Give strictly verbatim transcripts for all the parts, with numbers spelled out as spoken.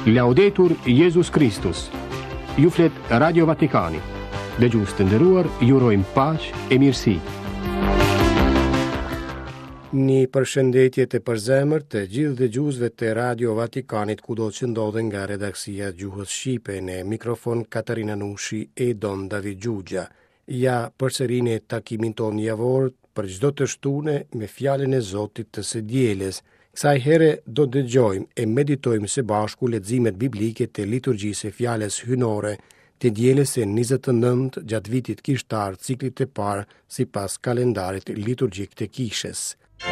Laudetur Jesus Christus. Ju flet Radio Vatikani. Dëgjues të nderuar, ju urojmë paqe e mirësi. Një përshëndetje të përzemërt të gjithë dëgjuesve të Radio Vatikanit kudo që ndodhen nga redaksia Gjuhës Shqipe. Në mikrofon Katarina Nushi e Don David Gjugja. Ja përsërin e takimin ton javor për çdo të shtune me fjalën e Zotit të së dielës. Kësaj here do dëgjojmë e meditojmë së bashku leximet biblike të liturgjisë së fjalës hynore të dielës së njëzet e nëntë gjatë vitit kishtar ciklit të parë sipas kalendarit liturgjik të kishës.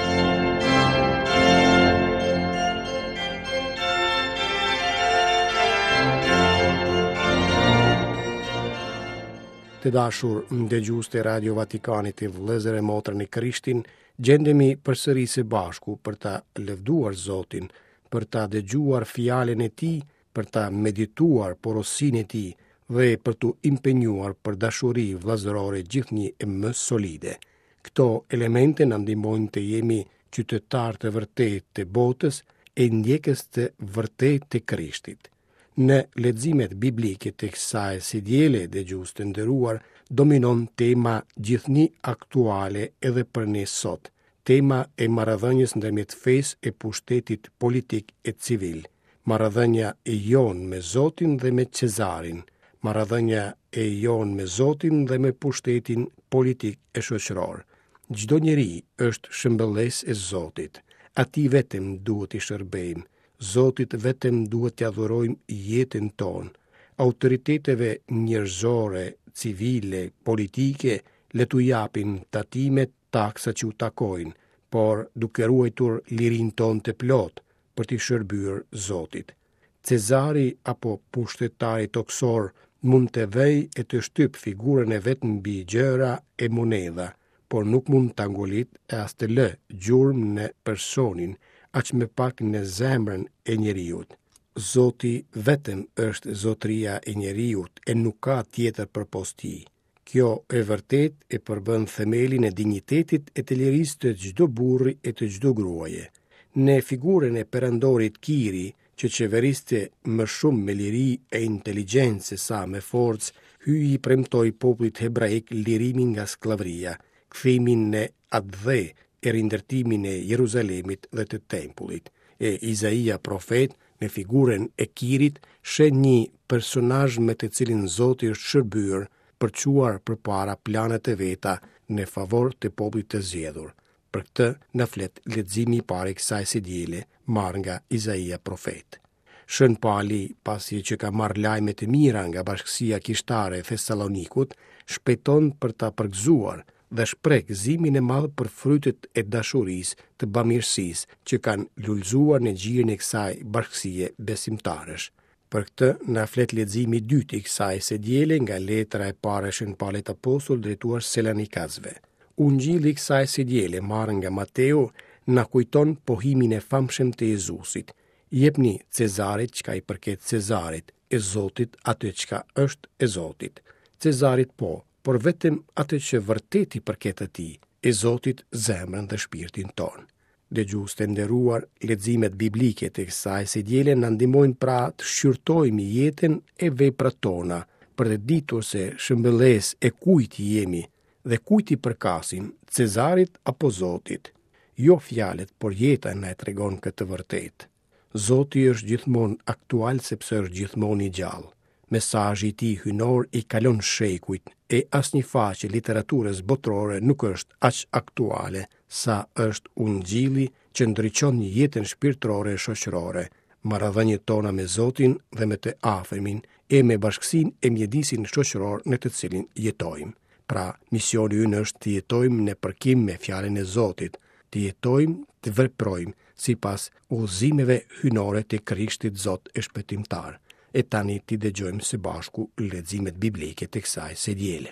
Të dashur dëgjues të Radio Vatikanit e vëllezër e motra në Krishtin, gjendemi përsëri së bashku për ta lëvduar Zotin, për ta dëgjuar fjalën e Tij, për ta medituar porosinë e Tij dhe për tu impenjuar për dashuri vëllazërore gjithnjë e më solide. Këto elemente na ndihmojnë të jemi qytetar të vërtet të botës e ndjekës të vërtet të Krishtit. Në leximet biblike të kësaj së diele dëgjues të nderuar, dominon tema gjithnjë aktuale edhe për ne sot, tema e marrëdhënies ndërmjet fesë e pushtetit politik e civil, marrëdhënia e jon me Zotin dhe me Cezarin, marrëdhënia e jon me Zotin dhe me pushtetin politik e shoqëror. Çdo njeri është shëmbëlles e Zotit, atij vetëm duhet i shërbejmë, Zotit vetëm duhet t'i adhurojmë jetën tonë. Autoriteteve njerëzore, civile, politike le t'u japin tatimet taksa që u takojnë, por duke ruajtur lirinë tonë të plot për t'i shërbyer Zotit. Cezari apo pushtetari toksor mund të vej e të shtyp figurën e vet mbi gjëra e monedha, por nuk mund të angolit e as të lë gjurmë në personin, aq me pak në zemrën e njeriut. Zoti vetëm është zotria e njeriut e nuk ka tjetër përpos tij. Kjo e vërtet e përbën themelin e dinjitetit e të lirisë të çdo burri e të çdo gruaje. Në figurën e perandorit Kiri, që qeveriste më shumë me liri e inteligjencë se sa me forcë, hyi i premtoi popullit hebraik lirimin nga sklavëria, kthimin në atdhe e rindërtimin e Jeruzalemit dhe të tempullit. E Izaia profet në figurën e Kirit shen një personazh me të cilin Zoti është shërbyer për çuar përpara planet e veta në favor të popullit të zgjedhur. Për këtë na flet leximi i parë i kësaj së diele, marrë nga Izaia profet. Shën Pali, pasi që ka marrë lajme të mira nga bashkësia kishtare e Thessalonikut, shpejton për ta përgëzuar dhe shpreh gëzimin e madh për frytet e dashurisë të bamirësisë që kanë lulëzuar në gjirin e kësaj bashkësie besimtarësh. Për këtë na flet leximi i dytë i kësaj së diele nga letra e parë e Shën Paulit apostol drejtuar Selanikasve. Ungjilli i kësaj së diele marrë nga Mateu na kujton pohimin e famshëm të Jezusit. Jepni Cezarit çka i përket Cezarit, e Zotit atë çka është e Zotit. Cezarit po, por vetëm atë që vërtet i përket atij, e Zotit zemrën dhe shpirtin ton. Dëgjues të nderuar, leximet biblike të kësaj së diele na ndihmojnë pra të shqyrtojmë jetën e veprat tona, për të ditur se shëmbëlles e kujt jemi dhe kujt i përkasim, Cezarit apo Zotit. Jo fjalët, por jeta na e tregon këtë vërtet. Zoti është gjithmonë aktual sepse është gjithmonë i gjallë. Mesazhi i tij hynor i kalon shekujt e asnjë faqe literaturës botërore nuk është aq aktuale sa është Ungjilli që ndriçon jetën shpirtërore e shoqërore, marrëdhëniet tona me Zotin dhe me të afërmin e me bashkësinë e mjedisin shoqëror në të cilin jetojmë. Pra, misioni ynë është të jetojmë në përkim me fjalën e Zotit, të jetojmë, të veprojmë sipas udhëzimeve hynore të Krishtit Zot e shpëtimtar. E tani ti dëgjojmë së bashku leximet biblike të kësaj së diele.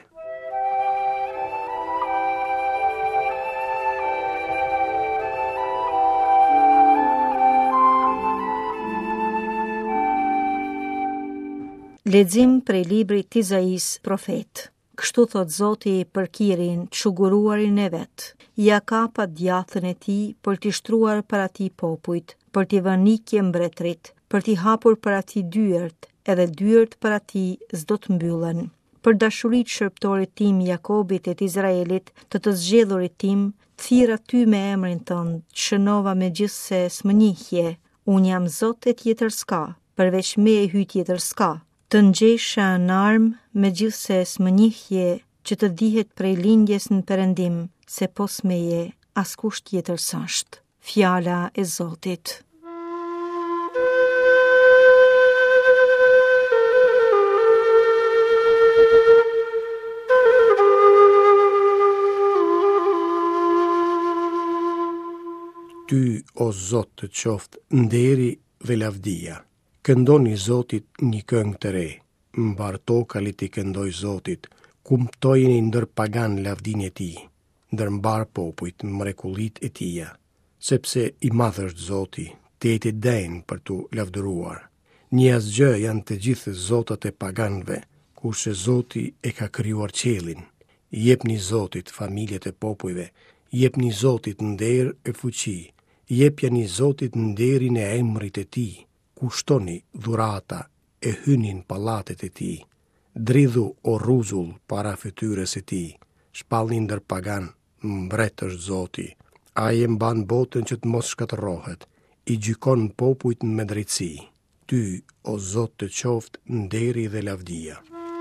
Lexim prej librit të Izais profet. Kështu thot Zoti për Kirin, çuguruarin e vet. Ja kapa djathën e tij për t'i shtruar para tij popujt, për t'i vënë nikje mbretërit, për t'i hapur për ati dyert, edhe dyert për ati s'do të mbyllen. Për dashurit shërptorit tim Jakobit e Izraelit, të të zgjedhurit tim, thirr aty me emrin tënd, shënova me gjithse smënjihje, unë jam Zot e tjetër s'ka, përveç me e hy tjetër s'ka, të ngjeshja në armë me gjithse smënjihje, që të dihet prej lindjes në perëndim, se pos meje askush tjetër s'ashtë. Fjala e Zotit. Ty, o Zot, të qoftë nderi dhe lavdia. Këndoni Zotit një këngë të re. Mbar tokalit i këndoj Zotit, kumtojeni ndër pagan lavdin e ti, ndër mbar popujt mrekullit e tia, sepse i madh është Zoti, teti den për tu lavdëruar. Një asgjë janë të gjithë zotat e paganëve, kurse Zoti e ka krijuar qiellin. Jepni Zotit familjet e popujve, jepni Zotit nder e fuqi, jepjani Zotit nderin e emrit e tij, kushtoni dhurata e hynin pallatet e tij. Dridhu o rruzull para fytyrës e tij, shpallni ndër pagan, mbret është Zoti. Ai e mban botën që të mos shkatërrohet, i gjykon popujt me drejtësi. Ty, o Zot, të qoftë nderi dhe lavdia.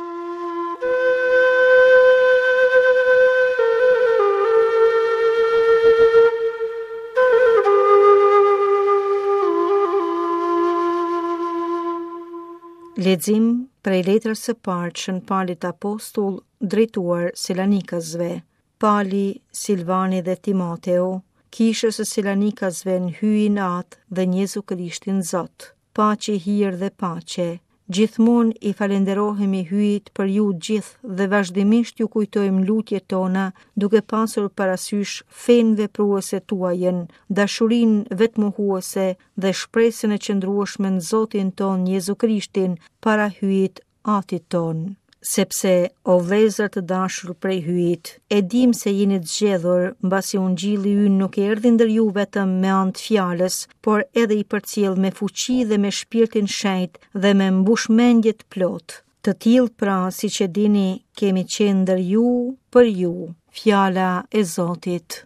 Lexim prej letrës së parë shën Palit apostull drejtuar Selanikasve. Pali, Silvani dhe Timoteo, kishës së Selanikasve në hyin atë dhe në Jezu Krishtin Zot. Paqe, hir dhe paqe. Gjithmonë i falenderohemi hyjit për ju gjithë dhe vazhdimisht ju kujtojmë lutjet tona, duke pasur parasysh fenë vepruese tuajën, dashurinë vetmohuese dhe shpresën e qëndrueshme në Zotin ton Jezu Krishtin para hyjit atit ton. Sepse, o vëllezër të dashur prej hyjit, e dim se jeni të zgjedhur, mbasi ungjilli ynë nuk erdhi ndër ju vetëm me anë të fjalës, por edhe i përcjell me fuqi dhe me shpirtin shenjt dhe me mbushmendje të plot. Të tillë pra, siç e dini, kemi qenë ndër ju për ju. Fjala e Zotit.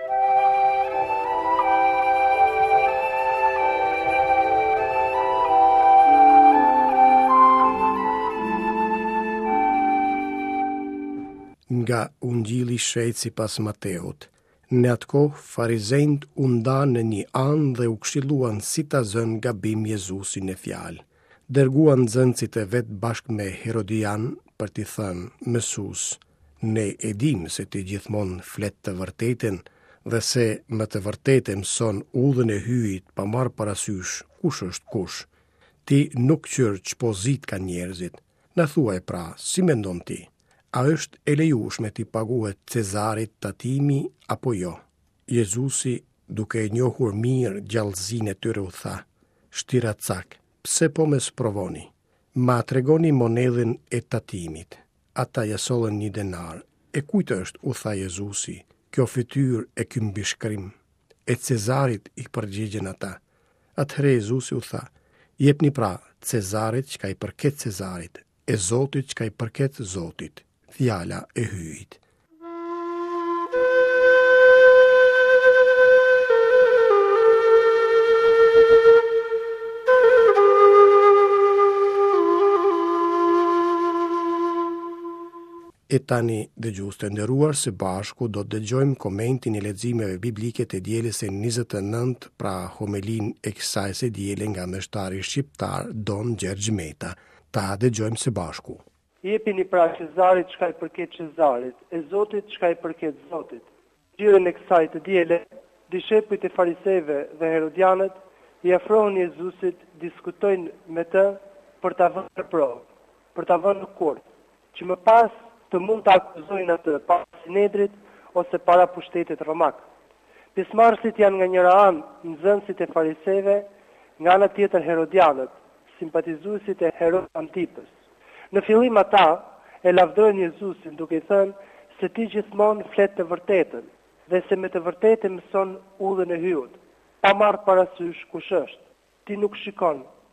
Nga ungjilli i shejt sipas Mateut. Në atë kohë farizejt u ndanë në një anë dhe u këshilluan si ta zënë gabim Jezusin në fjalë. Dërguan nxënësit e vet bashkë me Herodian për t'i thënë: Mësues, ne e dim se ti gjithmonë flet të vërtetën dhe se më të vërtetë mëson udhën e hyjit pa marrë parasysh kush është kush. Ti nuk qyr çpozit ka njerëzit. Na thuaj pra, si mendon ti? A është e lejueshme t'i paguhet Cezarit tatimi apo jo? Jezusi, duke e njohur mirë gjallësinë e tyre, u tha: Shtiracak, pse po më sprovoni? Ma tregoni monedhën e tatimit. Ata ja sollën një denar. E kujt është, u tha Jezusi, kjo fytyrë e ky mbishkrim? E Cezarit, i përgjigjen ata. Atëherë Jezusi u tha: Jepni pra Cezarit çka i përket Cezarit, e Zotit çka i përket Zotit. Fjala e hyjit. E tani, dëgjues të nderuar, së bashku do të dëgjojmë komentin e leximeve biblike të dielës së njëzet e nëntë, pra homelin e kësaj së diele nga meshtari shqiptar Don Gjergj Meta. Ta dëgjojmë së bashku. Jepini pra Cezarit çka i përket Cezarit, e Zotit çka i përket Zotit. Gjyrën e kësaj të diele, dishepujt e fariseve dhe herodianët i afrohen Jezusit, diskutojnë me të për ta vënë në provë, për ta vënë në kurt, që më pas të mund të akuzojnë atë para Sinedrit ose para pushtetit romak. Pjesëmarrësit janë nga njëra anë nxënësit e fariseve, nga ana tjetër herodianët, simpatizuesit e Herod Antipës. Në fillim ata e lavdërojnë Jezusin duke i thënë se ti gjithmonë flet të vërtetën dhe se me të vërtetë mëson udhën e hyjut, pa marrë parasysh kush është. Ti nuk shikon,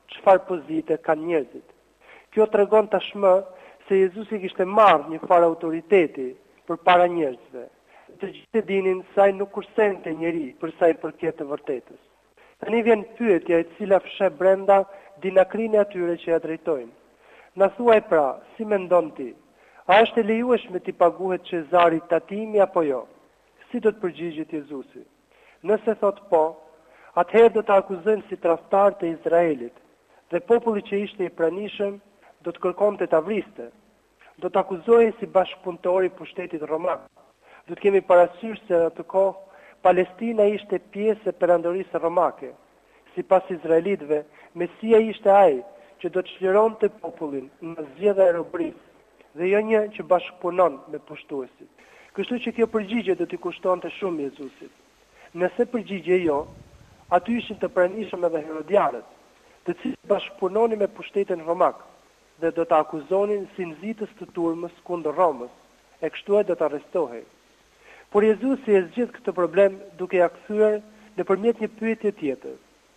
çfarë pozite kanë njerëzit. Kjo tregon tashmë se Jezusi kishte marrë një farë autoriteti përpara njerëzve. Të gjithë e dinin se ai nuk kursente njeri për sa i përket të vërtetës. Tani vjen pyetja e cila fshe brenda dinakrinë e atyre që ja drejtojnë. Na thuaj pra, si mendon ti? A është e lejueshme ti paguhet Cezarit tatimi apo jo? Si do të përgjigjet Jezusi? Nëse thot po, atëherë do të akuzojnë si tradhtar të Izraelit, dhe populli që ishte i pranishëm do të kërkonte ta vriste. Do të akuzojë si bashkëpunëtor i pushtetit roman. Do të kemi parasysh se në atë kohë Palestina ishte pjesë e perandorisë romake. Sipas izraelitëve, Mesia ishte ai që do të çlironte popullin nga zgjedhja e robërisë, dhe jo një që bashkëpunon me pushtuesit. Kështu që kjo përgjigje do t'i kushtonte shumë Jezusit. Nëse përgjigje jo, aty ishin të pranishëm edhe herodianët, të cilët bashkëpunonin me pushtetin romak dhe do të akuzonin si nxitës të turmës kundër Romës, e kështu e do të arrestohej. Por Jezusi e zgjidh këtë problem duke ja kthyer nëpërmjet një pyetje tjetër.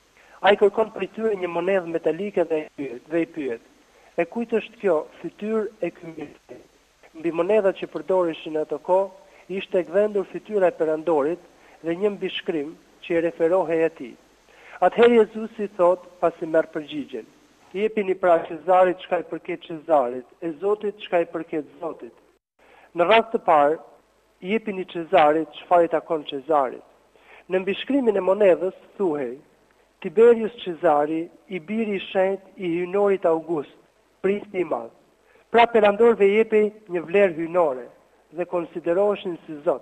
Ai kërkon prej tyre një monedhë metalike dhe i pyet, dhe i pyet: "E kujt është kjo fytyrë e ky mjeti?" Mbi monedhat që përdoreshin në ato kohë ishte gdhendur fytyra e perandorit dhe një mbishkrim që i referohej atij. Atëherë Jezusi thot, pasi merr përgjigjen: "Jepini pra Cezarit çka i përket Cezarit, e Zotit çka i përket Zotit." Në rast të parë, jepini Cezarit çfarë i takon Cezarit. Në mbishkrimin e monedhës thuhej: Tiberius Cezari, i biri i shenjtë i hyjnorit August, prisi i madh. Pra perandorëve jepej një vlerë hyjnore dhe konsideroheshin si Zot.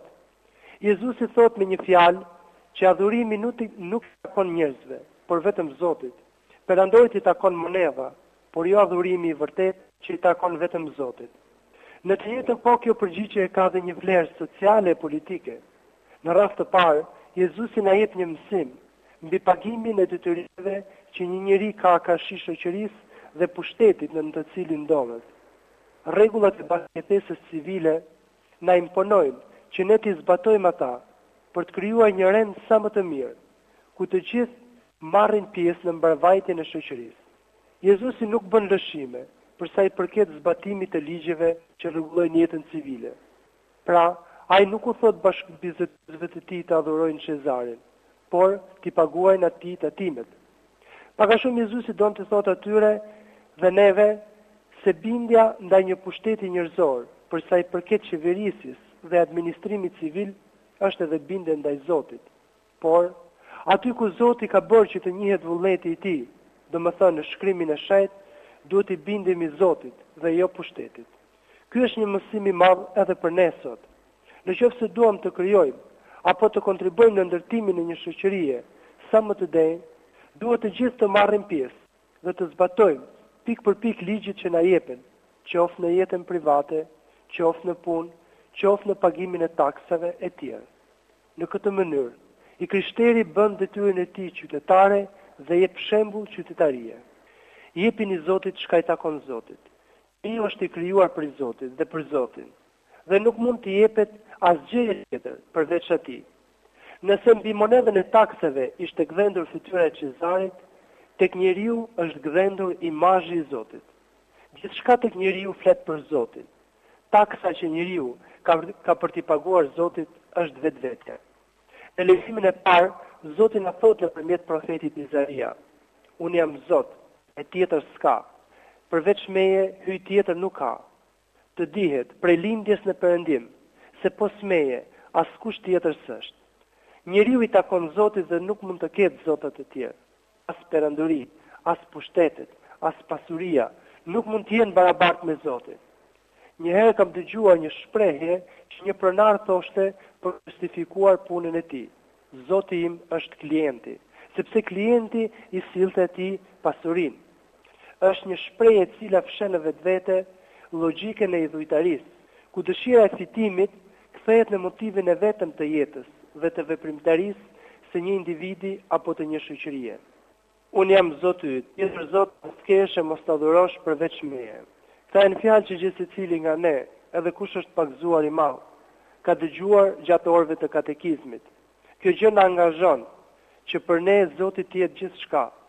Jezusi thot me një fjalë që adhurimi nuk nuk takon njerëzve, por vetëm Zotit. Perandorit i takon monedha, por jo adhurimi i vërtet që i takon vetëm Zotit. Në të njëjtën kohë kjo përgjigje ka dhe një vlerë sociale e politike. Në rast të parë, Jezusi na jep një mësim mbi pagimin e detyrimeve që një njeri ka karshi shoqërisë dhe pushtetit në të cilin ndodhet. Rregullat e bashkëjetesës civile na imponojnë që ne t'i zbatojmë ata për të krijuar një rend sa më të mirë, ku të gjithë marrin pjesë në mbarvajtjen e shoqërisë. Jezusi nuk bën lëshime për sa i përket zbatimit të ligjeve që rregullojnë jetën civile. Pra, ai nuk u thot bashkëbizetësve të tij të adhurojnë Cezarin, por t'i paguajnë atij tatimet. Pak a shumë Jezusi don të thotë atyre dhe neve se bindja ndaj një pushteti njerëzor, për sa i përket qeverisjes dhe administrimit civil, është edhe bindje ndaj Zotit. Por, aty ku Zoti ka bërë që të njihet vullneti i tij, domethënë në shkrimin e shenjtë, duhet i bindemi Zotit dhe jo pushtetit. Ky është një mësim i madh edhe për ne sot. Në qoftë se duam të krijojmë apo të kontribuojmë në ndërtimin e një shoqërie sa më të denjë, duhet të gjithë të marrim pjesë dhe të zbatojmë pik për pik ligjit që na jepen, qoftë në jetën private, qoftë në punë, qoftë në pagimin e taksave e tjerë. Në këtë mënyrë, i krishteri bën detyrën e tij qytetare dhe jep shembull qytetarie. Jepini Zotit çka i takon Zotit. Ai është i krijuar për Zotin dhe për Zotin, dhe nuk mund të jepet asgjë tjetër përveç atij. Nëse mbi monedhën e taksave ishte gdhendur fytyra e Cezarit, tek njeriu është gdhendur imazhi i Zotit. Gjithçka tek njeriu flet për Zotin. Taksa që njeriu ka, ka për t'i paguar Zotit është vetvetja. Në leximin e parë, Zoti na thot nëpërmjet profetit Izaia: Unë jam Zot, e tjetër s'ka. Përveç meje, hyj tjetër nuk ka. Të dihet prej lindjes në perëndim se pos meje askush tjetër s'është. Njeriu i takon Zotit dhe nuk mund të ketë zotat të tjerë. As perandori, as pushtetet, as pasuria nuk mund të jenë barabartë me Zotin. Një herë kam dëgjuar një shprehje që një pronar thoshte për të justifikuar punën e tij: Zoti im është klienti, sepse klienti i sillte atij pasurinë. Është një shprehje e cila fshen në vetvete logjikën e idhujtarisë, ku dëshira e fitimit kthehet në motivin e vetëm të jetës dhe të veprimtarisë së një individi apo të një shoqërie. Unë jam Zoti yt, tjetër Zot s'kesh e mos ta adhurosh përveç meje. Këta janë fjalë që gjithë secili nga ne, edhe kush është pagzuar i madh, ka dëgjuar gjatë orëve të katekizmit. Kjo gjë na angazhon që për ne Zoti të jetë gjithçka,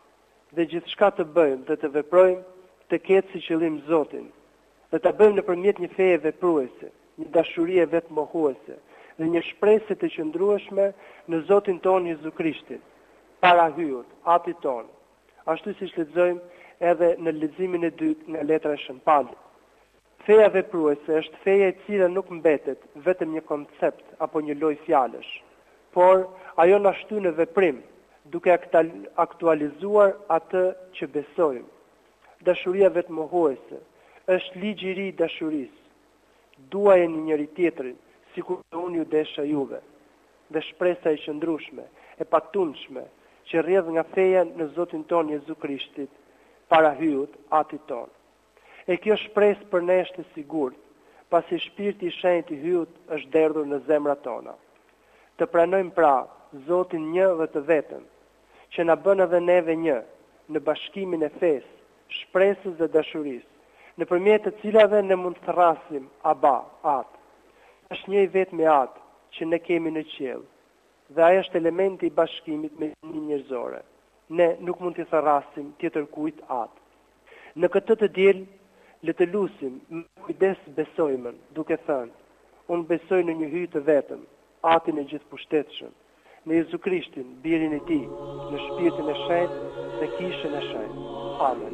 dhe gjithçka të bëjmë dhe të veprojmë të ketë si qëllim Zotin, dhe ta bëjmë nëpërmjet një feje vepruese, një dashurie vetmohuese dhe një shpresë të qëndrueshme në Zotin tonë Jezu Krishtin, para hyut, atit tonë, ashtu siç lexojmë edhe në leximin e dytë nga letra e Shën Paulit. Feja vepruese është feja e cila nuk mbetet vetëm një koncept apo një lojë fjalësh, por ajo na shtyn në veprim, duke aktualizuar atë që besojmë. Dashuria vetmohuese është ligji i ri i dashurisë. Duajeni njëri tjetrin, sikur unë ju desha juve. Dhe shpresa e qëndrueshme, e patundshme, që rrjedh nga feja në Zotin ton Jezu Krishtit, para hyut atit ton. E kjo shpresë për ne është e sigurt, pasi Shpirti i Shenjtë i hyut është derdhur në zemrat tona. Të pranojmë pra Zotin një dhe të vetëm, që na bën edhe neve një në bashkimin e fesë, shpresës dhe dashurisë, nëpërmjet të cilave ne mund të thrasim Aba, Atë. Është një i vetëm me Atë që ne kemi në qiell, dhe ai është elementi i bashkimit me një njerëzore. Ne nuk mund të thrasim tjetër kujt Atë. Në këtë të diel, le të lutim, me kujdes besojmën, duke thënë: unë besoj në një hyj të vetëm, Atin e gjithëpushtetshëm, në Jezu Krishtin, birin e Tij, në Shpirtin e Shenjtë dhe Kishën e Shenjtë. Amen.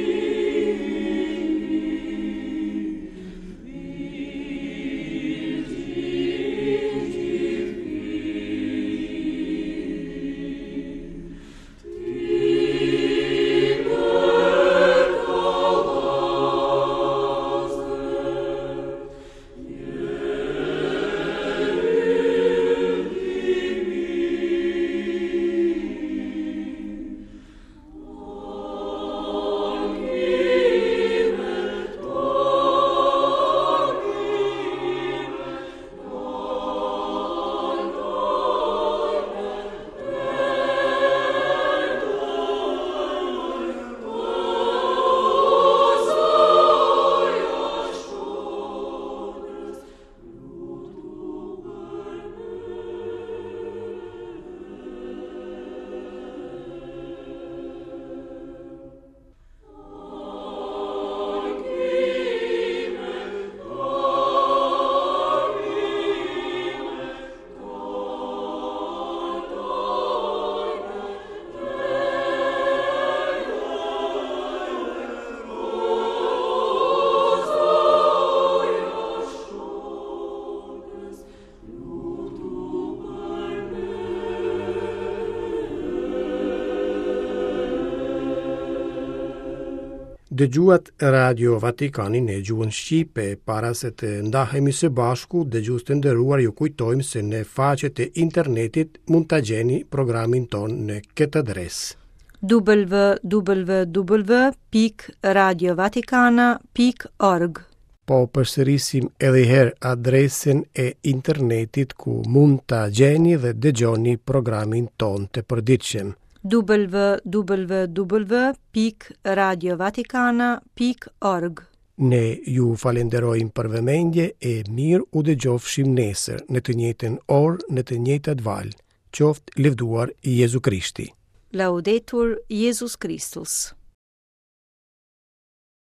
Dëgjuat Radio Vatikanin e gjuhën Shqipe. Para se të ndahemi së bashku, dëgjues të nderuar, ju kujtojmë se në faqet e internetit mund ta gjeni programin ton në këtë adresë: w w w pikë radio vatikana pikë org. Po përsërisim edhe herë adresën e internetit ku mund ta gjeni dhe dëgjoni programin ton të përditshëm: w w w pikë radio vatikana pikë org. Ne ju falenderojmë për vëmendje e mirë u dëgjofshim nesër në të njëjtën orë, në të njëjtat valë. Qoftë lëvduar Jezu Krishti. Laudetur Jesus Christus.